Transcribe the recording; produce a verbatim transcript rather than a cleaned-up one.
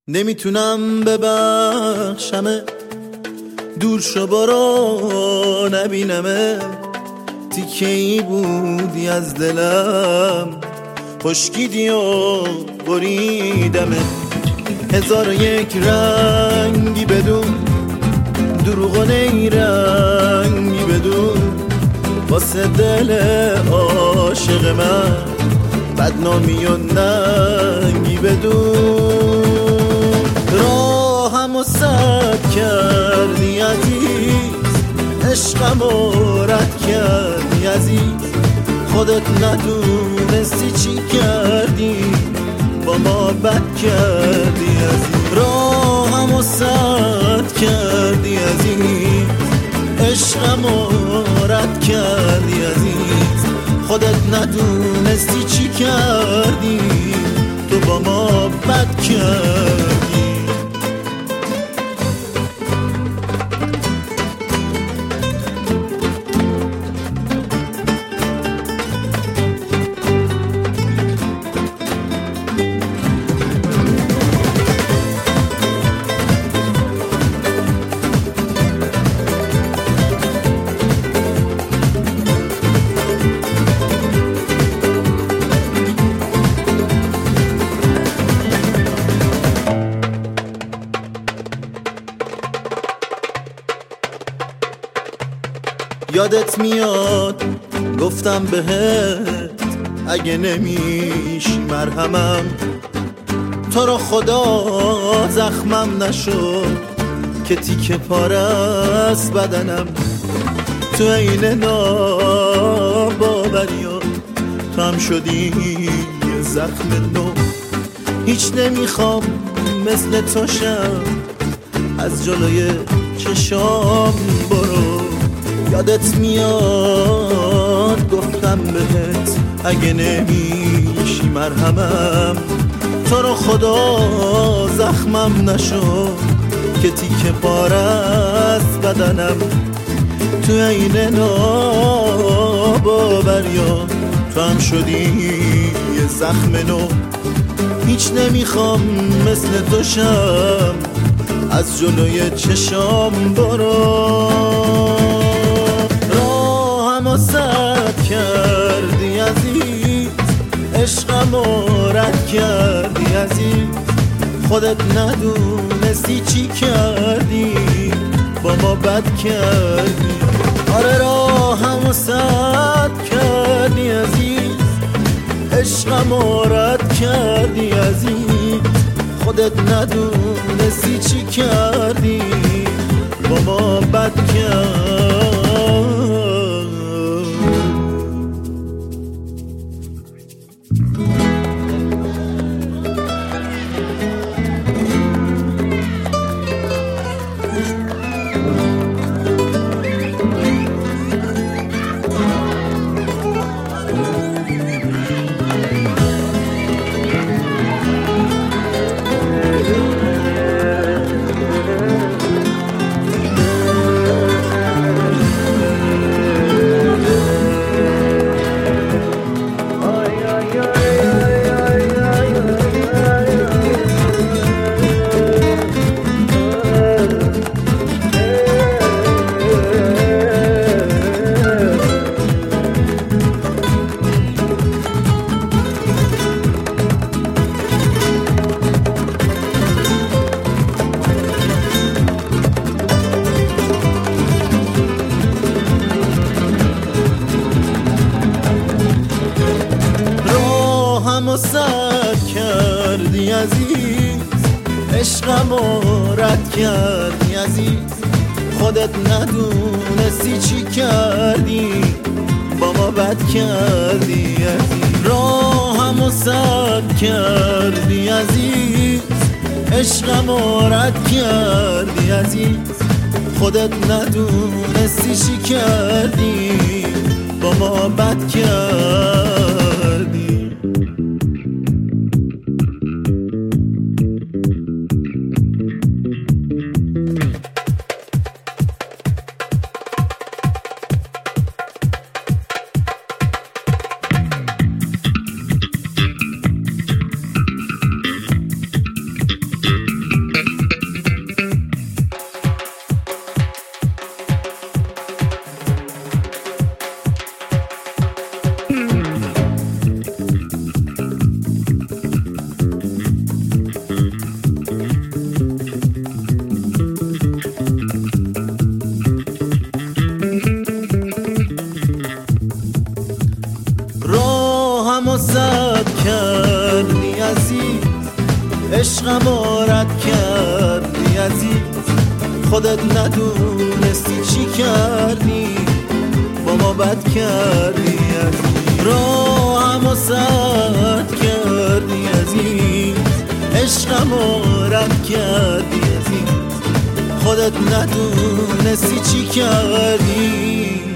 نمیتونم ببخشمه، دور شو برو نبینمه. تیکه ای بودی از دلم، خشکیدی و بریدمه. هزار و یک رنگی بدون، دروغ و نیرنگی بدون، واسه دل عاشق من بدنامی و ننگی بدون. راهم و سد کردی عزیز، عشقمو رد کردی عزیز. خودت ندونستی چی کردی، با ما بد کردی عزیز. راهم و سد کردی عزیز، عشقمو رد کردی عزیز. خودت ندونستی چی کردی، تو با ما بد کردی. یادت میاد گفتم بهت اگه نمیشی مرهمم، تو رو خدا زخمم نشد که تیکه پاره از بدنم. تو عین ناباوریا تو هم شدی یه زخم نو. هیچ نمیخوام مثل تو شم، از جلوی چشام برو. یادت میاد گفتم بهت اگه نمیشی مرهمم، تو رو خدا زخمم نشد که تیکه پاره از بدنم. تو عین ناباوریا تو هم شدی یه زخم نو. هیچ نمیخوام مثل تو شم، از جلوی چشام برو. راهم سد کردی عزیز، عشقمو رد کردی عزیز. خودت ندونستی چی کردی، با ما بد کردی. آره راهم سد کردی عزیز، عشقمو رد کردی عزیز. خودت ندونستی چی کردی، با ما بد کردی. سد کردی عزیز، عشقمو رد کردی عزیز. خودت ندونستی چی کردی، با ما بد کردی عزیز. راهم سد کردی عزیز، عشقمو رد کردی عزیز. خودت ندونستی چی کردی، با ما بد کردی. عشقم رد کردی عزیز، خودت ندونستی چی کردی، با ما بد کردی عزیز. راهم سد کردی عزیز، عشقم رد کردی عزیز، خودت ندونستی چی کردی.